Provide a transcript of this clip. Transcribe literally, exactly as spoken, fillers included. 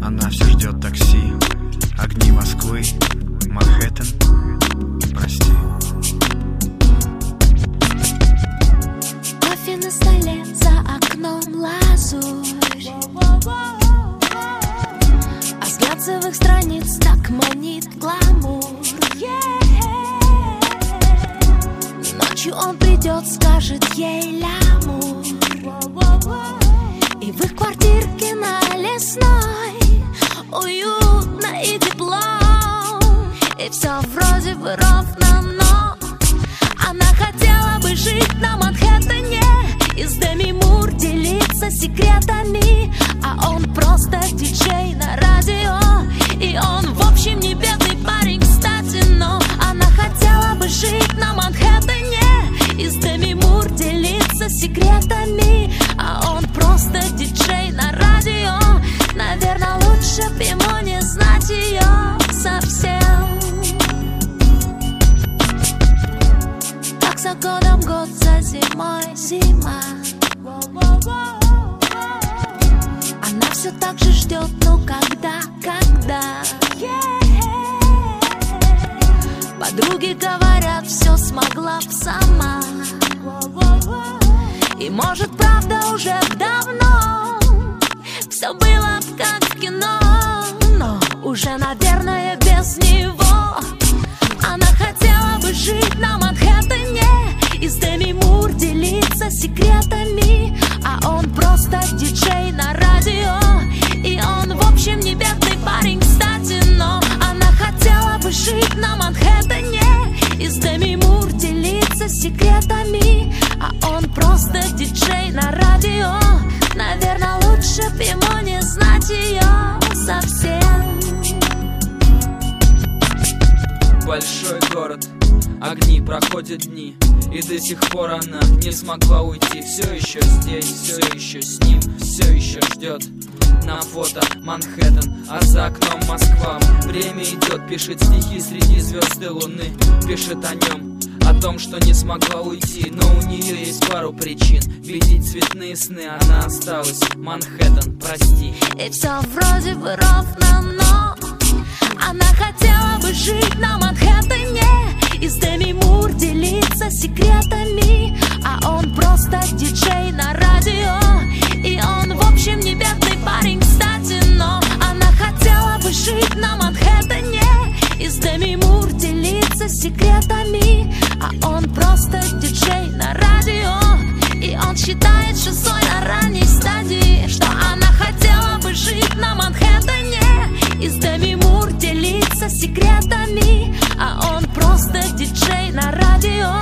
Она все ждет такси, огни Москвы, Манхэттен, прости. Кофе на столе, за окном лазурь, а взгляд целых страниц так манит гламур. Ночью он придет, скажет ей лямур, и в их квартирке на Лесной уютно и тепло, и все вроде бы ровно, но она хотела бы жить на Манхэттене и с Деми Мур делиться секретами, а он просто диджей на радио, и он в общем не бедный парень, кстати, но она хотела бы жить на Манхэттене и с Деми Мур делиться секретами, а он просто диджей на радио. Наверное, лучше б ему не знать ее совсем. Как за годом год, за зимой зима, она все так же ждет, ну когда, когда. Подруги говорят, все смогла б сама, и может правда уже давно все было б как в кино, но уже, наверное, без него. Она хотела бы жить на Манхэттене и с Деми Мур делиться секретами, а он просто диджей на радио, и он в общем не бедный парень, кстати, но она хотела бы жить на Манхэттене и с Деми Мур делиться секретами, а он просто диджей на радио. Наверное, лучше б ему не знать ее совсем. Большой город, огни, проходят дни, и до сих пор она не смогла уйти. Все еще здесь, все еще с ним, все еще ждет. На фото Манхэттен, а за окном Москва. Время идет, пишет стихи среди звезд и луны. Пишет о нем, о том, что не смогла уйти, но у нее есть пару причин видеть цветные сны. Она осталась, Манхэттен, прости. И все вроде бы ровно, но она хотела бы жить на Манхэттене и с Деми Мур делиться секретами, а он просто диджей на радио, и он в общем не бедный парень, кстати, но она хотела бы жить на Манхэттене и с Деми Мур делиться секретами, а он просто диджей на радио, и он считает шизой на ранней стадии, что она хотела бы жить на Манхэттене и с Деми Мур делиться секретами, а он просто диджей на радио.